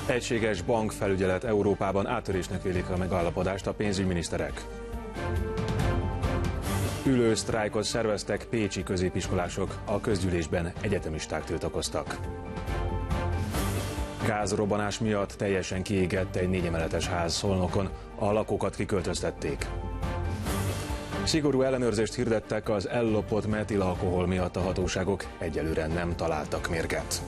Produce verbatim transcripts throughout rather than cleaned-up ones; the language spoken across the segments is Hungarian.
Egységes bankfelügyelet Európában, áttörésnek vélik a megállapodást a pénzügyminiszterek. Ülő sztrájkot szerveztek pécsi középiskolások, a közgyűlésben egyetemisták tiltakoztak. Gázrobbanás miatt teljesen kiégett egy négyemeletes ház Szolnokon, a lakókat kiköltöztették. Szigorú ellenőrzést hirdettek az ellopott metilalkohol miatt, a hatóságok egyelőre nem találtak mérget.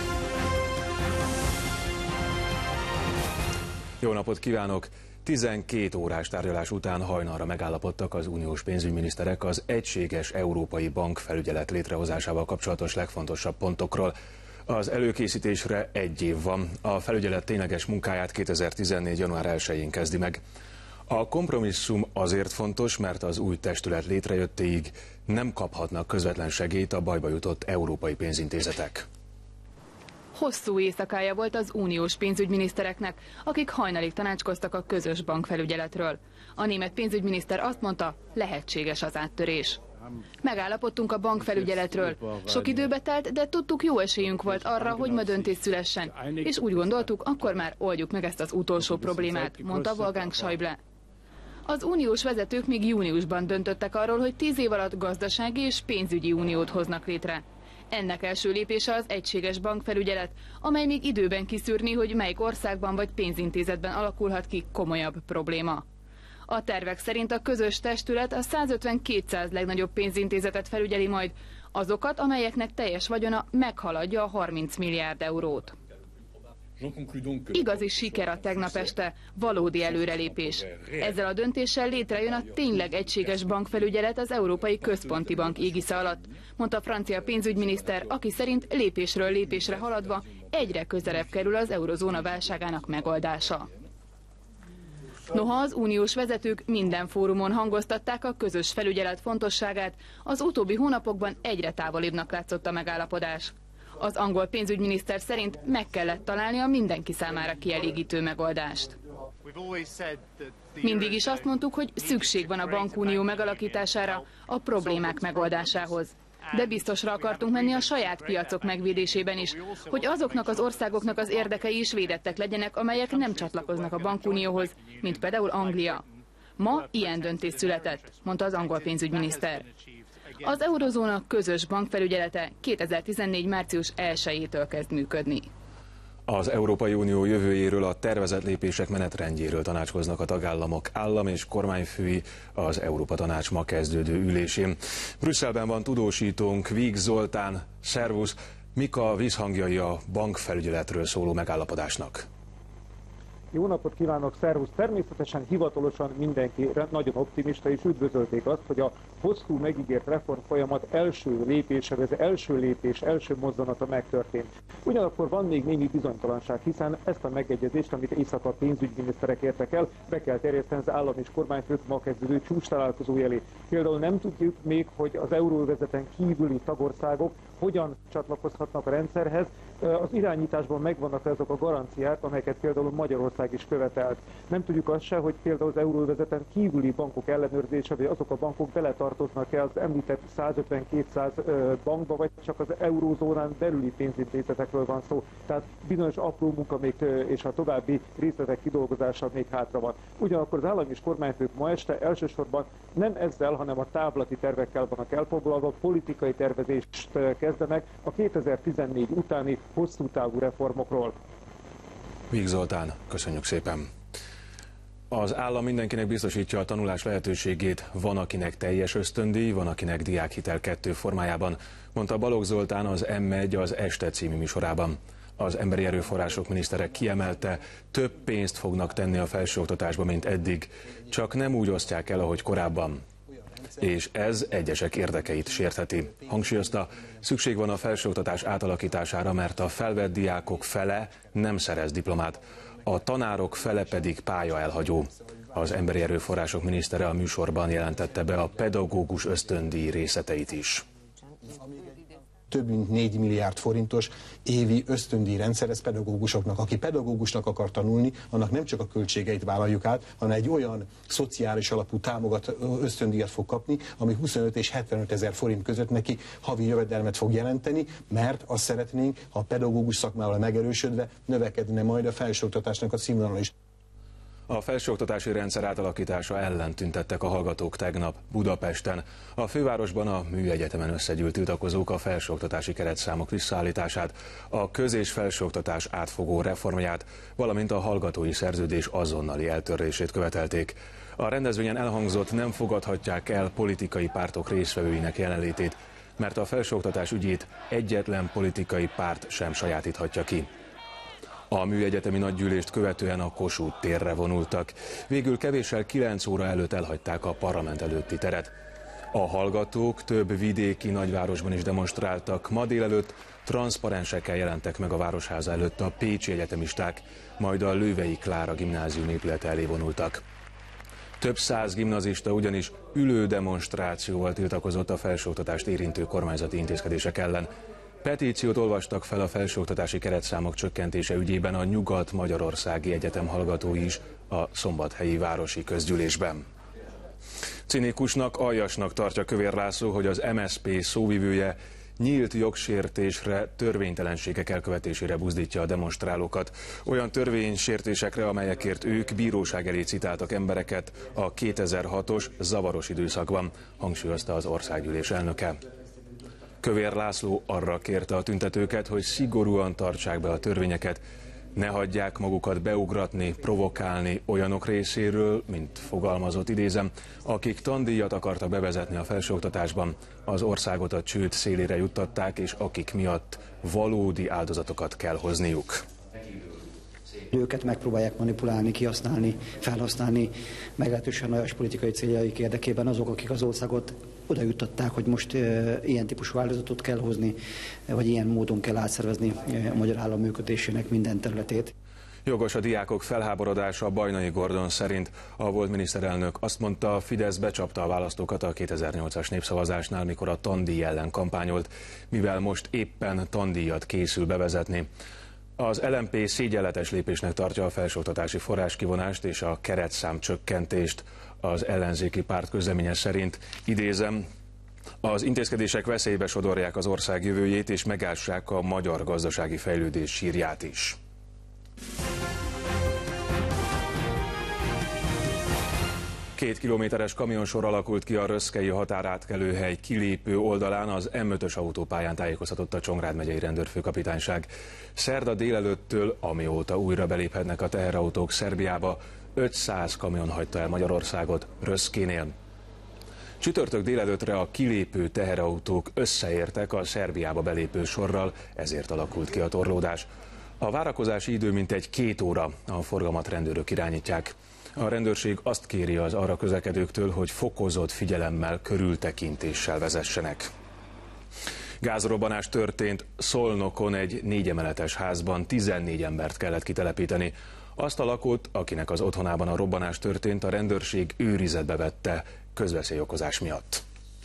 Jó napot kívánok! tizenkét órás tárgyalás után hajnalra megállapodtak az uniós pénzügyminiszterek az egységes európai bankfelügyelet létrehozásával kapcsolatos legfontosabb pontokról. Az előkészítésre egy év van, a felügyelet tényleges munkáját kétezer-tizennégy. január elsején kezdi meg. A kompromisszum azért fontos, mert az új testület létrejöttéig nem kaphatnak közvetlen segélyt a bajba jutott európai pénzintézetek. Hosszú éjszakája volt az uniós pénzügyminisztereknek, akik hajnalig tanácskoztak a közös bankfelügyeletről. A német pénzügyminiszter azt mondta, lehetséges az áttörés. Megállapodtunk a bankfelügyeletről. Sok időbe telt, de tudtuk, jó esélyünk volt arra, hogy ma döntés szülessen. És úgy gondoltuk, akkor már oldjuk meg ezt az utolsó problémát, mondta Wolfgang Schäuble. Az uniós vezetők még júniusban döntöttek arról, hogy tíz év alatt gazdasági és pénzügyi uniót hoznak létre. Ennek első lépése az egységes bankfelügyelet, amely még időben kiszűrni, hogy melyik országban vagy pénzintézetben alakulhat ki komolyabb probléma. A tervek szerint a közös testület a százötven-kétszáz legnagyobb pénzintézetet felügyeli majd, azokat, amelyeknek teljes vagyona meghaladja a harminc milliárd eurót. Igazi siker a tegnap este, valódi előrelépés. Ezzel a döntéssel létrejön a tényleg egységes bankfelügyelet az Európai Központi Bank égisze alatt, mondta a francia pénzügyminiszter, aki szerint lépésről lépésre haladva egyre közelebb kerül az eurozóna válságának megoldása. Noha az uniós vezetők minden fórumon hangoztatták a közös felügyelet fontosságát, az utóbbi hónapokban egyre távolibbnak látszott a megállapodás. Az angol pénzügyminiszter szerint meg kellett találni a mindenki számára kielégítő megoldást. Mindig is azt mondtuk, hogy szükség van a bankunió megalakítására, a problémák megoldásához. De biztosra akartunk menni a saját piacok megvédésében is, hogy azoknak az országoknak az érdekei is védettek legyenek, amelyek nem csatlakoznak a bankunióhoz, mint például Anglia. Ma ilyen döntés született, mondta az angol pénzügyminiszter. Az eurozóna közös bankfelügyelete kétezer-tizennégy. március elsejétől kezd működni. Az Európai Unió jövőjéről, a tervezett lépések menetrendjéről tanácskoznak a tagállamok állam- és kormányfői az Európa Tanács ma kezdődő ülésén. Brüsszelben van tudósítónk, Víg Zoltán, szervusz! Mik a vízhangjai a bankfelügyeletről szóló megállapodásnak? Jó napot kívánok, szervusz! Természetesen hivatalosan mindenki nagyon optimista, és üdvözölték azt, hogy a hosszú megígért reform folyamat első lépése, vagy az első lépés, első mozzanata megtörtént. Ugyanakkor van még némi bizonytalanság, hiszen ezt a megegyezést, amit éjszaka pénzügyminiszterek értek el, be kell terjeszteni az állam és kormányfők ma kezdődő csúcs találkozó elé. Például nem tudjuk még, hogy az euróvezeten kívüli tagországok hogyan csatlakozhatnak a rendszerhez. Az irányításban megvannak azok a garanciák, amelyeket például Magyarország is követelt. Nem tudjuk azt se, hogy például az euróvezeten kívüli bankok ellenőrzése, vagy azok a bankok beletartoznak-e az említett százötven-kétszáz bankba, vagy csak az eurózónán belüli pénzintézetekről van szó. Tehát bizonyos apró munka még, és a további részletek kidolgozása még hátra van. Ugyanakkor az állam és kormányfők ma este elsősorban nem ezzel, hanem a távlati tervekkel vannak elfoglalva, politikai tervezést kezdenek a kétezer-tizennégy utáni hosszú távú reformokról. Víg Zoltán, köszönjük szépen! Az állam mindenkinek biztosítja a tanulás lehetőségét, van akinek teljes ösztöndíj, van akinek diákhitel kettő formájában, mondta Balogh Zoltán az M egy az Este című műsorában. Az emberi erőforrások minisztere kiemelte, több pénzt fognak tenni a felsőoktatásba, mint eddig, csak nem úgy osztják el, ahogy korábban. És ez egyesek érdekeit sértheti. Hangsúlyozta, szükség van a felsőoktatás átalakítására, mert a felvett diákok fele nem szerez diplomát, a tanárok fele pedig pályaelhagyó. Az emberi erőforrások minisztere a műsorban jelentette be a pedagógus ösztöndíj részleteit is. több mint négy milliárd forintos évi ösztöndíj rendszer, ez pedagógusoknak. Aki pedagógusnak akar tanulni, annak nem csak a költségeit vállaljuk át, hanem egy olyan szociális alapú támogat ösztöndíjat fog kapni, ami huszonöt és hetvenöt ezer forint között neki havi jövedelmet fog jelenteni, mert azt szeretnénk, ha a pedagógus szakmával megerősödve növekedne majd a felsőoktatásnak a színvonala is. A felsőoktatási rendszer átalakítása ellen tüntettek a hallgatók tegnap Budapesten. A fővárosban a Műegyetemen összegyűlt tiltakozók a felsőoktatási keretszámok visszaállítását, a köz- és felsőoktatás átfogó reformját, valamint a hallgatói szerződés azonnali eltörlését követelték. A rendezvényen elhangzott, nem fogadhatják el politikai pártok résztvevőinek jelenlétét, mert a felsőoktatás ügyét egyetlen politikai párt sem sajátíthatja ki. A műegyetemi nagygyűlést követően a Kossuth térre vonultak. Végül kevéssel kilenc óra előtt elhagyták a parlament előtti teret. A hallgatók több vidéki nagyvárosban is demonstráltak. Ma délelőtt transzparensekkel jelentek meg a Városháza előtt a pécsi egyetemisták, majd a Lővei Klára gimnázium épülete elé vonultak. Több száz gimnazista ugyanis ülő demonstrációval tiltakozott a felsőoktatást érintő kormányzati intézkedések ellen. Petíciót olvastak fel a felsőoktatási keretszámok csökkentése ügyében a Nyugat-Magyarországi Egyetem hallgatói is a Szombathelyi Városi Közgyűlésben. Cinikusnak, aljasnak tartja Kövér László, hogy az em es zé pé szóvivője nyílt jogsértésre, törvénytelenségek elkövetésére buzdítja a demonstrálókat. Olyan törvénysértésekre, amelyekért ők bíróság elé citáltak embereket a kétezer-hatos zavaros időszakban, hangsúlyozta az országgyűlés elnöke. Kövér László arra kérte a tüntetőket, hogy szigorúan tartsák be a törvényeket, ne hagyják magukat beugratni, provokálni olyanok részéről, mint fogalmazott, idézem, akik tandíjat akartak bevezetni a felsőoktatásban, az országot a csőd szélére juttatták, és akik miatt valódi áldozatokat kell hozniuk. Őket megpróbálják manipulálni, kihasználni, felhasználni meglehetősen olyas politikai céljaik érdekében azok, akik az országot oda juttatták, hogy most e, ilyen típusú áldozatot kell hozni, vagy ilyen módon kell átszervezni a magyar állam működésének minden területét. Jogos a diákok felháborodása. Bajnai Gordon szerint a volt miniszterelnök azt mondta, a Fidesz becsapta a választókat a kétezer-nyolcas népszavazásnál, mikor a tandíj ellen kampányolt, mivel most éppen tandíjat készül bevezetni. Az el em pé szégyenletes lépésnek tartja a felsőoktatási forráskivonást és a keretszám csökkentést. Az ellenzéki párt közleménye szerint, idézem, az intézkedések veszélybe sodorják az ország jövőjét és megássák a magyar gazdasági fejlődés sírját is. Két kilométeres kamionsor alakult ki a röszkei határátkelőhely kilépő oldalán, az em ötös autópályán, tájékoztatott a Csongrád megyei rendőrfőkapitányság. Szerda délelőttől, amióta újra beléphetnek a teherautók Szerbiába, ötszáz kamion hagyta el Magyarországot Röszkénél. Csütörtök délelőttre a kilépő teherautók összeértek a Szerbiába belépő sorral, ezért alakult ki a torlódás. A várakozási idő mintegy két óra, a forgalmat rendőrök irányítják. A rendőrség azt kéri az arra közlekedőktől, hogy fokozott figyelemmel, körültekintéssel vezessenek. Gázrobbanás történt Szolnokon, egy négyemeletes házban tizennégy embert kellett kitelepíteni. Azt a lakót, akinek az otthonában a robbanás történt, a rendőrség őrizetbe vette közveszélyokozás miatt.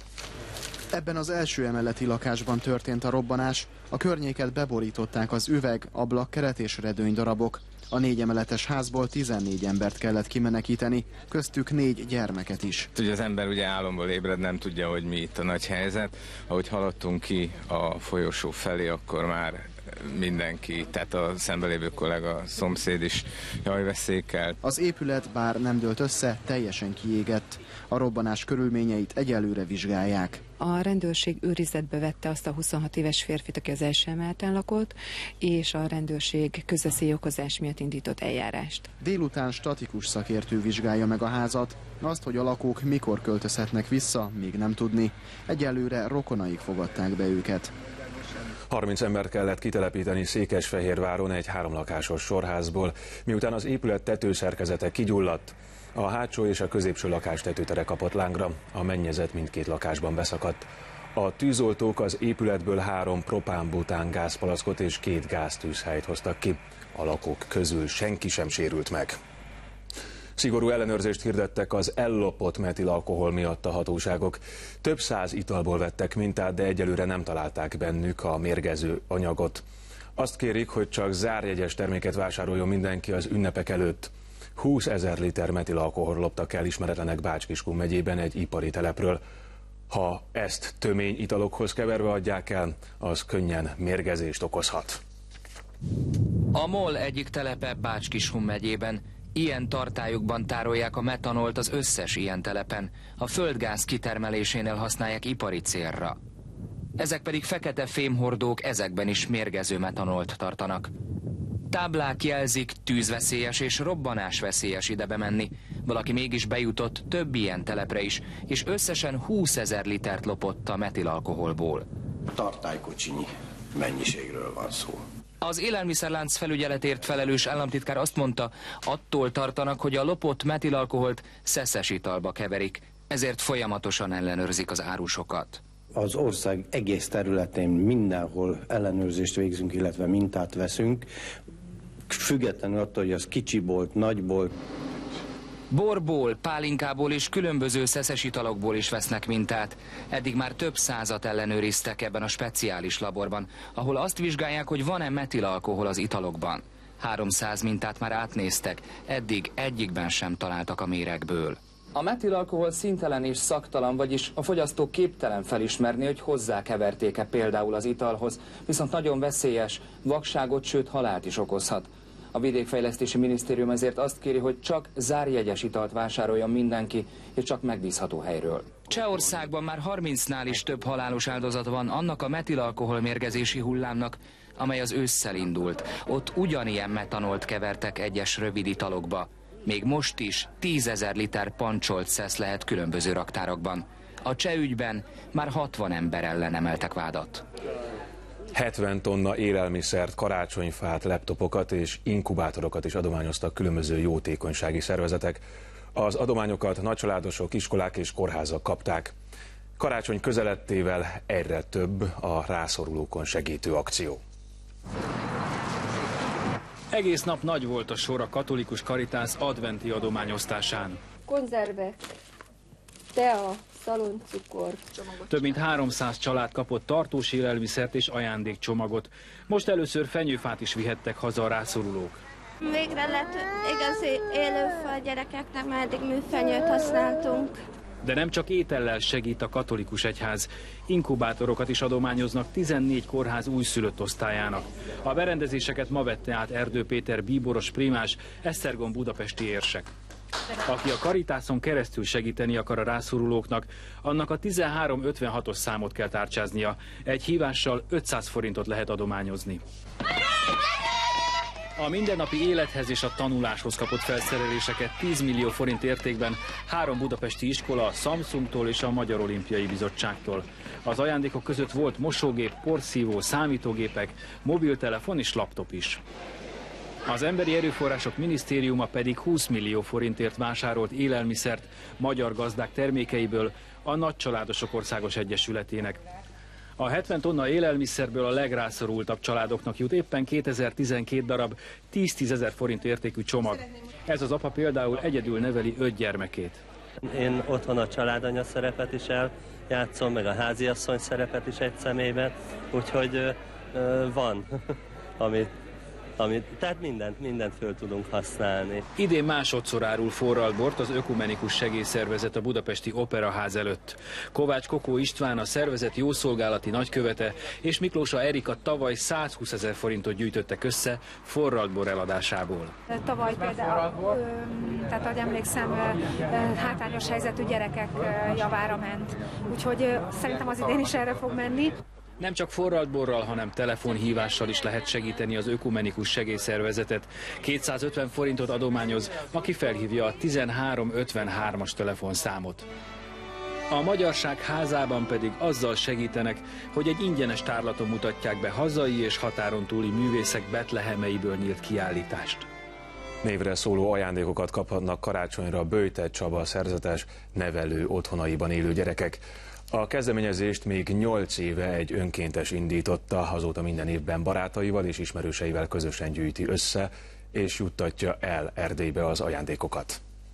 Ebben az első emeleti lakásban történt a robbanás, a környéket beborították az üveg, ablak, keret és redőny darabok. A négy emeletes házból tizennégy embert kellett kimenekíteni, köztük négy gyermeket is. Ugye az ember ugye álomból ébred, nem tudja, hogy mi itt a nagy helyzet. Ahogy haladtunk ki a folyosó felé, akkor már mindenki, tehát a szembelévő kollega, a szomszéd is jajveszékkel. Az épület bár nem dőlt össze, teljesen kiégett. A robbanás körülményeit egyelőre vizsgálják. A rendőrség őrizetbe vette azt a huszonhat éves férfit, aki az első emeleten lakott, és a rendőrség közveszélyokozás miatt indított eljárást. Délután statikus szakértő vizsgálja meg a házat. Azt, hogy a lakók mikor költözhetnek vissza, még nem tudni. Egyelőre rokonaik fogadták be őket. harminc embert kellett kitelepíteni Székesfehérváron egy háromlakásos sorházból, miután az épület tetőszerkezete kigyulladt. A hátsó és a középső lakás tetőtere kapott lángra, a mennyezet mindkét lakásban beszakadt. A tűzoltók az épületből három propán-bután gázpalackot és két gáztűzhelyt hoztak ki. A lakók közül senki sem sérült meg. Szigorú ellenőrzést hirdettek az ellopott metilalkohol miatt a hatóságok. Több száz italból vettek mintát, de egyelőre nem találták bennük a mérgező anyagot. Azt kérik, hogy csak zárjegyes terméket vásároljon mindenki az ünnepek előtt. húszezer liter metilalkohol loptak el ismeretlenek Bács-Kiskun megyében egy ipari telepről. Ha ezt tömény italokhoz keverve adják el, az könnyen mérgezést okozhat. A MOL egyik telepe Bács-Kiskun megyében. Ilyen tartályokban tárolják a metanolt az összes ilyen telepen. A földgáz kitermelésénél használják ipari célra. Ezek pedig fekete fémhordók, ezekben is mérgező metanolt tartanak. Táblák jelzik, tűzveszélyes és robbanásveszélyes ide bemenni. Valaki mégis bejutott több ilyen telepre is, és összesen húszezer litert lopott a metilalkoholból. Tartálykocsinyi mennyiségről van szó. Az élelmiszerlánc felügyeletért felelős államtitkár azt mondta, attól tartanak, hogy a lopott metilalkoholt szeszes italba keverik, ezért folyamatosan ellenőrzik az árusokat. Az ország egész területén mindenhol ellenőrzést végzünk, illetve mintát veszünk, függetlenül attól, hogy az kicsi bolt, nagy bolt. Borból, pálinkából és különböző szeszes italokból is vesznek mintát. Eddig már több százat ellenőriztek ebben a speciális laborban, ahol azt vizsgálják, hogy van-e metilalkohol az italokban. háromszáz mintát már átnéztek, eddig egyikben sem találtak a méregből. A metilalkohol színtelen és szaktalan, vagyis a fogyasztó képtelen felismerni, hogy hozzákeverték-e például az italhoz, viszont nagyon veszélyes, vakságot, sőt halált is okozhat. A Vidékfejlesztési Minisztérium ezért azt kéri, hogy csak zárjegyes italt vásároljon mindenki, és csak megbízható helyről. Csehországban már harmincnál is több halálos áldozat van annak a metilalkohol mérgezési hullámnak, amely az ősszel indult. Ott ugyanilyen metanolt kevertek egyes rövid italokba. Még most is tízezer liter pancsolt szesz lehet különböző raktárakban. A cseh ügyben már hatvan ember ellen emeltek vádat. hetven tonna élelmiszert, karácsonyfát, laptopokat és inkubátorokat is adományoztak különböző jótékonysági szervezetek. Az adományokat nagycsaládosok, iskolák és kórházak kapták. Karácsony közeledtével egyre több a rászorulókon segítő akció. Egész nap nagy volt a sor a katolikus Caritas adventi adományosztásán. Konzervek, tea, szaloncukor. Több mint háromszáz család kapott tartós élelmiszert és ajándékcsomagot. Most először fenyőfát is vihettek haza a rászorulók. Végre lett igazi élőfa a gyerekeknek, már eddig műfenyőt használtunk. De nem csak étellel segít a katolikus egyház. Inkubátorokat is adományoznak tizennégy kórház újszülött osztályának. A berendezéseket ma vette át Erdő Péter bíboros primás, Esztergom budapesti érsek. Aki a Caritáson keresztül segíteni akar a rászorulóknak, annak a tizenhárom ötvenhatos számot kell tárcsáznia. Egy hívással ötszáz forintot lehet adományozni. A mindennapi élethez és a tanuláshoz kapott felszereléseket tíz millió forint értékben három budapesti iskola, a Samsungtól és a Magyar Olimpiai Bizottságtól. Az ajándékok között volt mosógép, porszívó, számítógépek, mobiltelefon és laptop is. Az Emberi Erőforrások Minisztériuma pedig húsz millió forintért vásárolt élelmiszert magyar gazdák termékeiből a Nagycsaládosok Országos Egyesületének. A hetven tonna élelmiszerből a legrászorultabb családoknak jut éppen kétezer-tizenkét darab tíz-tízezer forint értékű csomag. Ez az apa például egyedül neveli öt gyermekét. Én otthon a családanya szerepet is eljátszom, meg a háziasszony szerepet is egy személyben, úgyhogy ö, ö, van, amit Amit, tehát mindent, mindent föl tudunk használni. Idén másodszor árul forralt bort az Ökumenikus Segélyszervezet a budapesti Operaház előtt. Kovács Kokó István, a szervezet jószolgálati nagykövete, és Miklósa Erika tavaly százhúszezer forintot gyűjtöttek össze forralt bor eladásából. Tavaly például, tehát ahogy emlékszem, hátrányos helyzetű gyerekek javára ment. Úgyhogy szerintem az idén is erre fog menni. Nem csak forralt borral, hanem telefonhívással is lehet segíteni az Ökumenikus Segélyszervezetet. kétszázötven forintot adományoz, aki felhívja a tizenhárom ötvenhármas telefonszámot. A Magyarság Házában pedig azzal segítenek, hogy egy ingyenes tárlaton mutatják be hazai és határon túli művészek betlehemeiből nyílt kiállítást. Névre szóló ajándékokat kaphatnak karácsonyra Böjte Csaba szerzetes nevelő otthonaiban élő gyerekek. A kezdeményezést még nyolc éve egy önkéntes indította, azóta minden évben barátaival és ismerőseivel közösen gyűjti össze, és juttatja el Erdélybe az ajándékokat.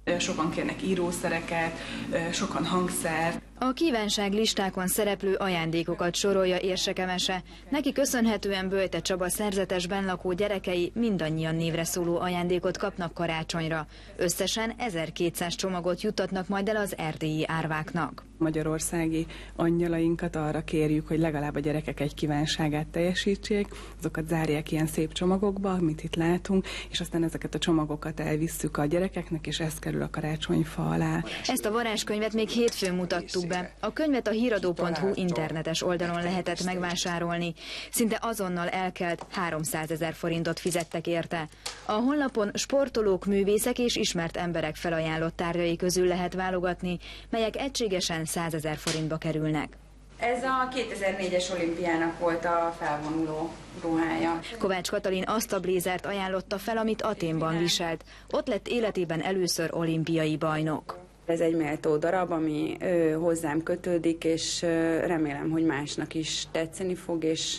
Sokan kérnek írószereket, sokan hangszert. A kívánságlistákon szereplő ajándékokat sorolja Érseke Mese. Neki köszönhetően Böjte Csaba szerzetesben lakó gyerekei mindannyian névre szóló ajándékot kapnak karácsonyra. Összesen ezerkétszáz csomagot juttatnak majd el az erdélyi árváknak. Magyarországi angyalainkat arra kérjük, hogy legalább a gyerekek egy kívánságát teljesítsék, azokat zárják ilyen szép csomagokba, amit itt látunk, és aztán ezeket a csomagokat elvisszük a gyerekeknek, és ez kerül a karácsonyfa alá. Ezt a varázskönyvet még hétfőn mutattuk be. A könyvet a híradó pont hu internetes oldalon lehetett megvásárolni. Szinte azonnal elkelt háromszázezer forintot fizettek érte. A honlapon sportolók, művészek és ismert emberek felajánlott tárgyai közül lehet válogatni, melyek egységesen százezer forintba kerülnek. Ez a kétezer-négyes olimpiának volt a felvonuló ruhája. Kovács Katalin azt a blézert ajánlotta fel, amit Athénban viselt. Ott lett életében először olimpiai bajnok. Ez egy méltó darab, ami ö, hozzám kötődik, és ö, remélem, hogy másnak is tetszeni fog, és,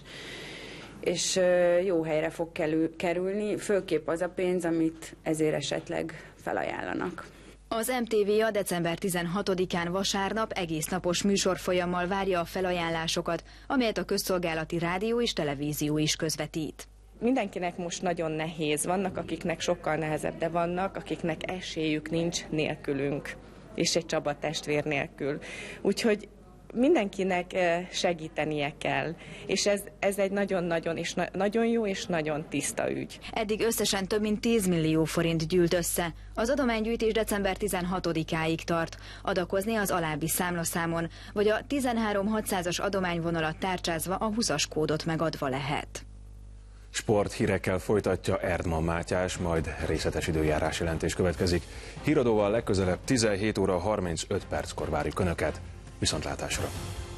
és ö, jó helyre fog kerülni, főképp az a pénz, amit ezért esetleg felajánlanak. Az em té vé a december tizenhatodikán vasárnap egész napos műsorfolyammal várja a felajánlásokat, amelyet a közszolgálati rádió és televízió is közvetít. Mindenkinek most nagyon nehéz, vannak akiknek sokkal nehezebb, de vannak akiknek esélyük nincs nélkülünk, és egy Csaba testvér nélkül. Úgyhogy mindenkinek segítenie kell, és ez, ez egy nagyon-nagyon és na, nagyon jó és nagyon tiszta ügy. Eddig összesen több mint tíz millió forint gyűlt össze. Az adománygyűjtés december tizenhatodikáig tart. Adakozni az alábbi számlaszámon, vagy a tizenhárom hatszázas adományvonalat tárcsázva a húszas kódot megadva lehet. Sporthírekkel folytatja Erdman Mátyás, majd részletes időjárás jelentés következik. Híradóval legközelebb tizenhét óra harmincöt perckor várjuk Önöket. Viszontlátásra!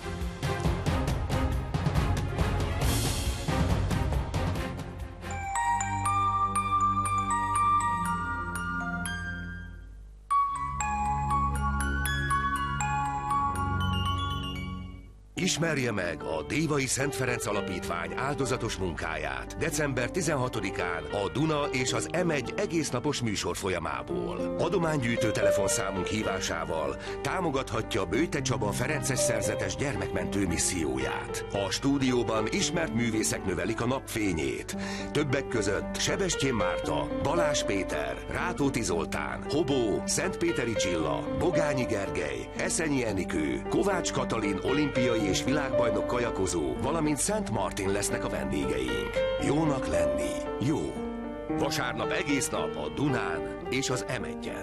Ismerje meg a Dévai Szent Ferenc Alapítvány áldozatos munkáját december tizenhatodikán a Duna és az em egy egésznapos műsor folyamából. Adománygyűjtő telefonszámunk hívásával támogathatja Böjte Csaba ferences szerzetes gyermekmentő misszióját. A stúdióban ismert művészek növelik a napfényét. Többek között Sebestyén Márta, Balázs Péter, Rátóti Zoltán, Hobó, Szentpéteri Csilla, Bogányi Gergely, Eszenyi Enikő, Kovács Katalin olimpiai és világbajnok kajakozó, valamint Szent Martin lesznek a vendégeink. Jónak lenni jó. Vasárnap egész nap a Dunán és az em egyen.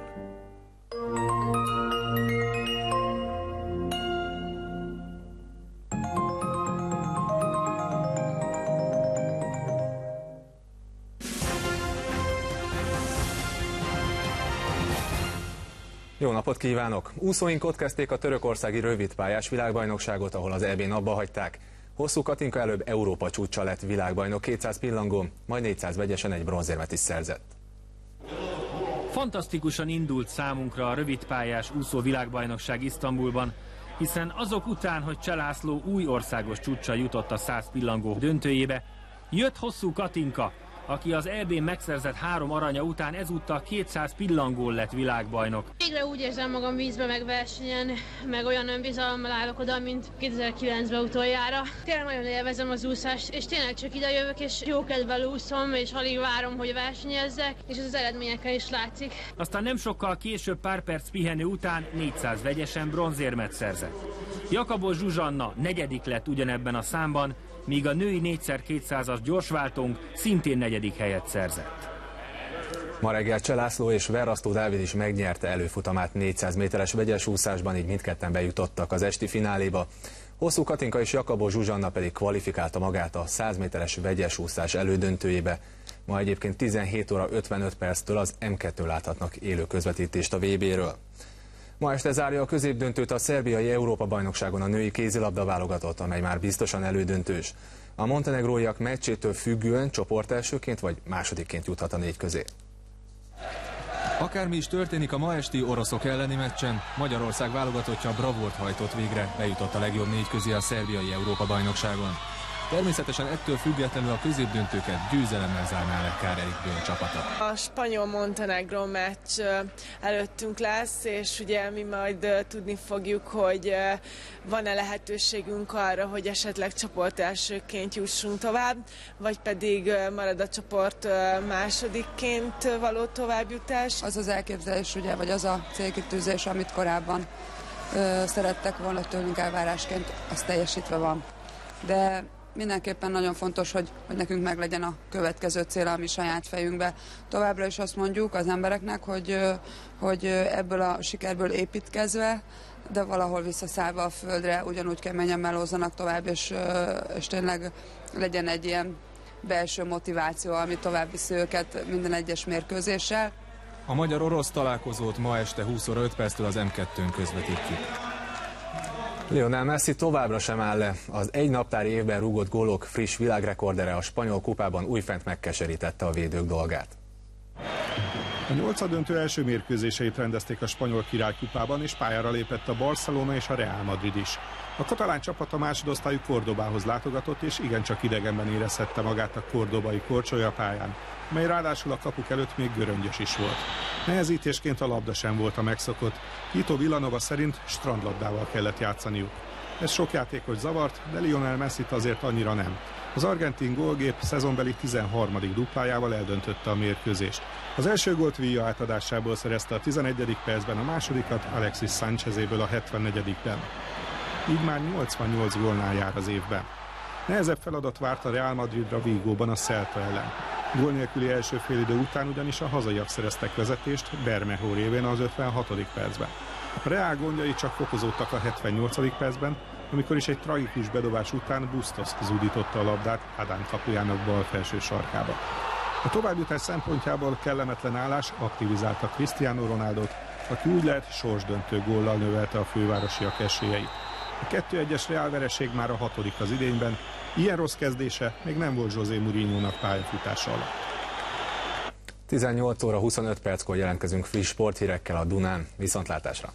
Jó napot kívánok! Úszóink ott kezdték a törökországi rövidpályás világbajnokságot, ahol az é bén abba hagyták. Hosszú Katinka előbb Európa csúcsa lett világbajnok kétszáz pillangón, majd négyszáz vegyesen egy bronzérmet is szerzett. Fantasztikusan indult számunkra a rövidpályás úszó világbajnokság Isztambulban, hiszen azok után, hogy Cseh László új országos csúccsal jutott a száz pillangó döntőjébe, jött Hosszú Katinka, aki az é bén megszerzett három aranya után ezúttal kétszáz pillangón lett világbajnok. Végre úgy érzem magam vízbe, meg versenyen, meg olyan önbizalommal állok oda, mint kétezer-kilencben utoljára. Tényleg nagyon élvezem az úszást, és tényleg csak ide jövök, és jó kedvel úszom, és alig várom, hogy versenyezzek, és ez az eredményekkel is látszik. Aztán nem sokkal később, pár perc pihenő után négyszáz vegyesen bronzérmet szerzett. Jakabos Zsuzsanna negyedik lett ugyanebben a számban, míg a női négyszer kétszázas gyorsváltónk szintén negyedik helyet szerzett. Ma reggel Cseh László és Verrasztó Dávid is megnyerte előfutamát négyszáz méteres vegyes úszásban, így mindketten bejutottak az esti fináléba. Hosszú Katinka és Jakabos Zsuzsanna pedig kvalifikálta magát a száz méteres vegyes úszás elődöntőjébe. Ma egyébként tizenhét óra ötvenöt perctől az em kettő láthatnak élő közvetítést a vé béről. Ma este zárja a középdöntőt a szerbiai Európa-bajnokságon a női kézilabda válogatott, amely már biztosan elődöntős. A montenegróiak meccsétől függően csoportelsőként vagy másodikként juthat a négy közé. Akármi is történik a ma esti oroszok elleni meccsen, Magyarország válogatottja bravúrt hajtott végre, bejutott a legjobb négy közé a szerbiai Európa-bajnokságon. Természetesen ettől függetlenül a középdöntőket győzelemmel zárná le Kár-Erik Böll csapata. A spanyol-Montenegro meccs előttünk lesz, és ugye mi majd tudni fogjuk, hogy van-e lehetőségünk arra, hogy esetleg csoport elsőként jussunk tovább, vagy pedig marad a csoport másodikként való továbbjutás. Az az elképzelés, ugye, vagy az a célkitűzés, amit korábban ö, szerettek volna tőlünk elvárásként, az teljesítve van. De mindenképpen nagyon fontos, hogy, hogy nekünk meglegyen a következő cél, ami saját fejünkbe. Továbbra is azt mondjuk az embereknek, hogy, hogy ebből a sikerből építkezve, de valahol visszaszállva a földre ugyanúgy keményen melózzanak tovább, és, és tényleg legyen egy ilyen belső motiváció, ami tovább viszi őket minden egyes mérkőzéssel. A magyar-orosz találkozót ma este húsz óra öt perctől az M kettőn közvetítjük. Lionel Messi továbbra sem áll le. Az egy naptári évben rúgott gólok friss világrekordere a spanyol kupában újfent megkeserítette a védők dolgát. A nyolcaddöntő első mérkőzéseit rendezték a spanyol királykupában, és pályára lépett a Barcelona és a Real Madrid is. A katalán csapat a másodosztályú Cordobához látogatott, és igencsak idegenben érezhette magát a kordobai korcsolyapályán, mely ráadásul a kapuk előtt még göröngyös is volt. Nehezítésként a labda sem volt a megszokott. Tito Villanova szerint strandlabdával kellett játszaniuk. Ez sok játékos zavart, de Lionel Messit azért annyira nem. Az argentin gólgép szezonbeli tizenharmadik duplájával eldöntötte a mérkőzést. Az első gólt Villa átadásából szerezte a tizenegyedik percben, a másodikat Alexis Sánchezéből a hetvennegyedikben Így már nyolcvannyolc gólnál jár az évben. Nehezebb feladat várt a Real Madridra Vigóban a Celta ellen. Gól nélküli első félidő után ugyanis a hazaiak szereztek vezetést Bermejo révén az ötvenhatodik percben. A Real gondjai csak fokozódtak a hetvennyolcadik percben, amikor is egy tragikus bedobás után Bustos zúdította a labdát Adán kapujának bal felső sarkába. A továbbjutás szempontjából kellemetlen állás aktivizálta Cristiano Ronaldot, aki úgy lehet sorsdöntő góllal növelte a fővárosiak esélyeit. A kettő egyes Real vereség már a hatodik az idényben, ilyen rossz kezdése még nem volt José Mourinho-nak pályafutása alatt. tizennyolc óra huszonöt perckor jelentkezünk friss sporthírekkel a Dunán. Viszontlátásra!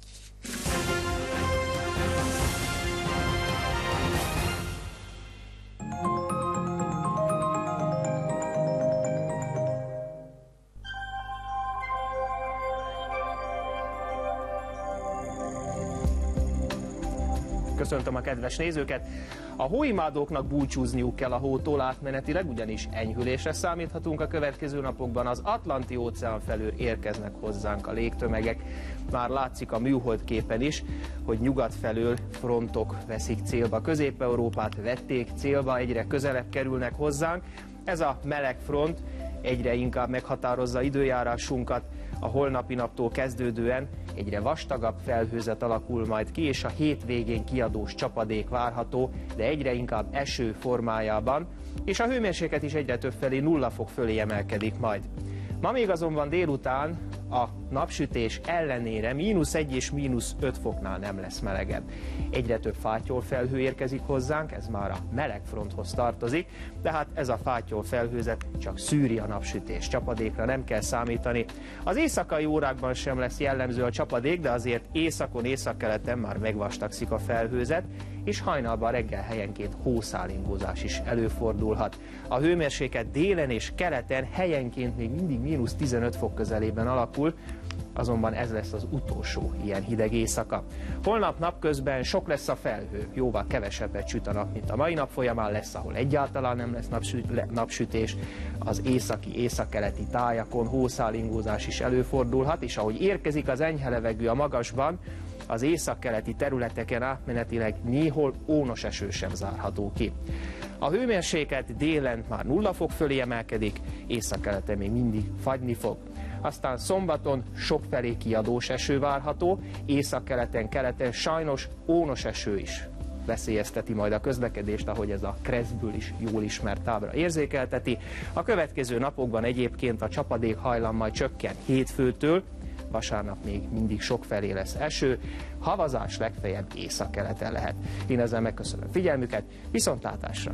Köszöntöm a kedves nézőket! A hóimádóknak búcsúzniuk kell a hótól átmenetileg, ugyanis enyhülésre számíthatunk a következő napokban. Az Atlanti óceán felől érkeznek hozzánk a légtömegek. Már látszik a műhold képen is, hogy nyugat felől frontok veszik célba. Közép-Európát vették célba, egyre közelebb kerülnek hozzánk. Ez a meleg front egyre inkább meghatározza időjárásunkat. A holnapi naptól kezdődően egyre vastagabb felhőzet alakul majd ki, és a hétvégén kiadós csapadék várható, de egyre inkább eső formájában, és a hőmérséklet is egyre több felé nulla fok fölé emelkedik majd. Ma még azonban délután a napsütés ellenére mínusz egy és mínusz öt foknál nem lesz melegebb. Egyre több fátyol felhő érkezik hozzánk, ez már a meleg fronthoz tartozik, tehát ez a fátyol felhőzet csak szűri a napsütés, csapadékra nem kell számítani. Az éjszakai órákban sem lesz jellemző a csapadék, de azért északon, északkeleten már megvastagszik a felhőzet, és hajnalban reggel helyenként hószálingózás is előfordulhat. A hőmérséklet délen és keleten helyenként még mindig mínusz tizenöt fok közelében alakul, azonban ez lesz az utolsó ilyen hideg éjszaka. Holnap napközben sok lesz a felhő, jóval kevesebbet süt a nap, mint a mai nap folyamán lesz, ahol egyáltalán nem lesz napsüt, napsütés. Az északi, északkeleti tájakon hószálingózás is előfordulhat, és ahogy érkezik az enyhe levegő a magasban, az északkeleti területeken átmenetileg néhol ónos eső sem zárható ki. A hőmérséklet délen már nulla fok fölé emelkedik, északkeleten még mindig fagyni fog. Aztán szombaton sokfelé kiadós eső várható, északkeleten, keleten sajnos ónos eső is veszélyezteti majd a közlekedést, ahogy ez a Kreszből is jól ismert tábla érzékelteti. A következő napokban egyébként a csapadék hajlam majd csökken hétfőtől, vasárnap még mindig sokfelé lesz eső, havazás legfeljebb északkeleten lehet. Én ezzel megköszönöm figyelmüket, viszontlátásra!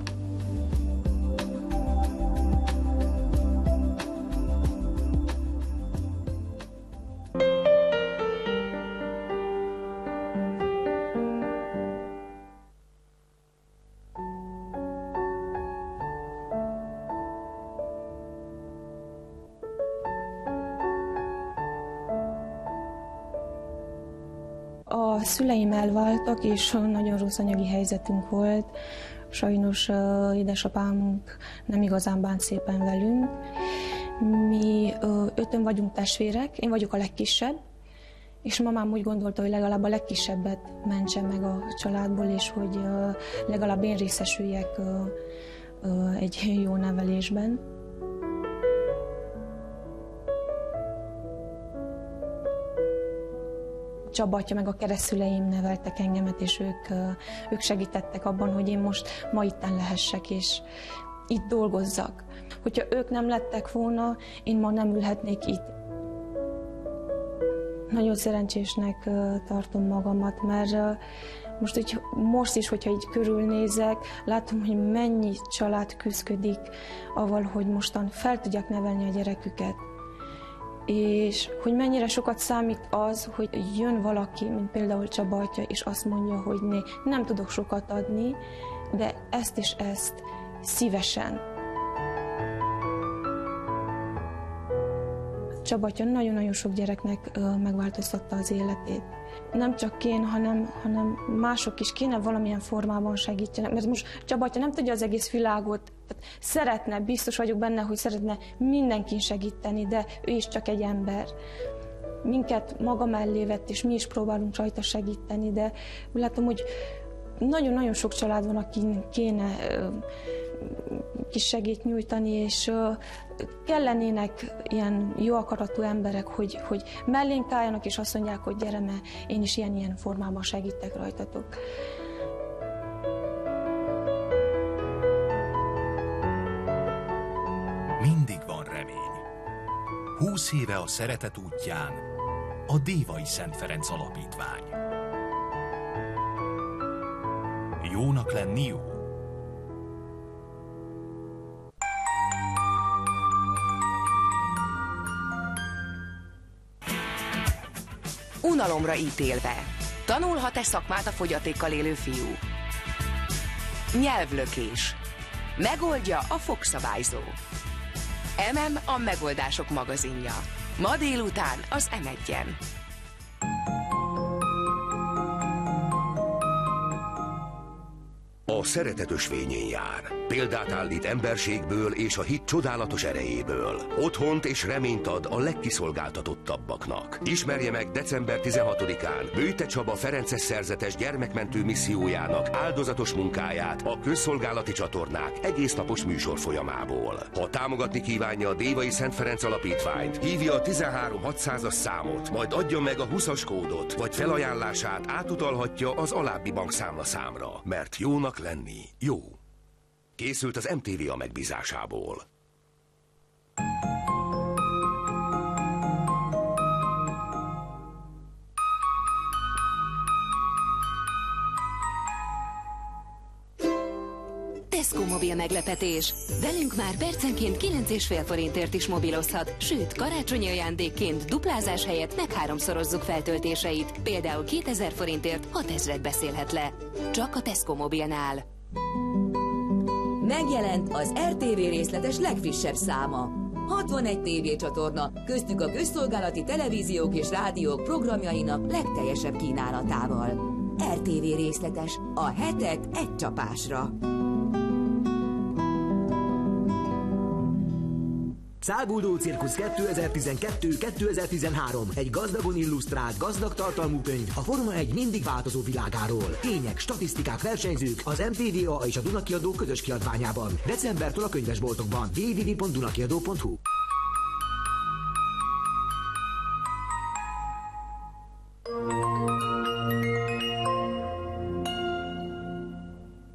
A szüleim elváltak, és nagyon rossz anyagi helyzetünk volt. Sajnos uh, édesapámunk nem igazán bánt szépen velünk. Mi uh, öten vagyunk testvérek, én vagyok a legkisebb, és mamám úgy gondolta, hogy legalább a legkisebbet mentse meg a családból, és hogy uh, legalább én részesüljek uh, uh, egy jó nevelésben. Csaba atya meg a keresztszüleim neveltek engemet, és ők, ők segítettek abban, hogy én most ma itten lehessek, és itt dolgozzak. Hogyha ők nem lettek volna, én ma nem ülhetnék itt. Nagyon szerencsésnek tartom magamat, mert most, hogy, most is, hogyha így körülnézek, látom, hogy mennyi család küzdik avval, hogy mostan fel tudják nevelni a gyereküket. És hogy mennyire sokat számít az, hogy jön valaki, mint például Csaba atya, és azt mondja, hogy né, nem tudok sokat adni, de ezt és ezt szívesen. Csaba atya nagyon-nagyon sok gyereknek uh, megváltoztatta az életét. Nem csak én, hanem, hanem mások is kéne valamilyen formában segítsenek, mert most Csaba atya nem tudja az egész világot, tehát szeretne, biztos vagyok benne, hogy szeretne mindenkin segíteni, de ő is csak egy ember. Minket maga mellé vett, és mi is próbálunk rajta segíteni, de úgy látom, hogy nagyon-nagyon sok család van, akin kéne uh, kis segít nyújtani, és uh, kellenének ilyen jó akaratú emberek, hogy, hogy mellénk álljanak, és azt mondják, hogy gyere, mert én is ilyen-ilyen formában segítek rajtatok. Mindig van remény. Húsz éve a szeretet útján a Dévai Szent Ferenc Alapítvány. Jónak lenni jó. Unalomra ítélve. Tanulhat-e szakmát a fogyatékkal élő fiú? Nyelvlökés. Megoldja a fogszabályzó. em em a Megoldások magazinja. Ma délután az em egyen. A szeretet ösvényén jár. Példát állít emberségből és a hit csodálatos erejéből. Otthont és reményt ad a legkiszolgáltatottabbaknak. Ismerje meg december tizenhatodikán Bőte Csaba ferences szerzetes gyermekmentő missziójának áldozatos munkáját a közszolgálati csatornák egésznapos műsor folyamából. Ha támogatni kívánja a Dévai Szent Ferenc Alapítványt, hívja a tizenhárom hatszázas számot, majd adja meg a húszas kódot, vagy felajánlását átutalhatja az alábbi bankszámlaszámra. Mert jónak lenni jó. Készült az em té vé a megbízásából. Tesco mobil meglepetés. Velünk már percenként kilenc és fél forintért is mobilozhat, sőt, karácsonyi ajándékként duplázás helyett meg háromszorozzuk feltöltéseit. Például kétezer forintért hatezret beszélhet le. Csak a Tesco mobilnál. Megjelent az er té vé részletes legfrissebb száma. hatvanegy tévécsatorna, köztük a közszolgálati televíziók és rádiók programjainak legteljesebb kínálatával. er té vé részletes, a hetek egy csapásra. Száguldó Cirkusz kétezer-tizenkettő kétezer-tizenhárom. Egy gazdagon illusztrált, gazdag tartalmú könyv a Forma egy mindig változó világáról. Tények, statisztikák, versenyzők az em té vé a és a Duna Kiadó közös kiadványában. Decembertől a könyvesboltokban. double-u double-u double-u pont dunakiadó pont hu.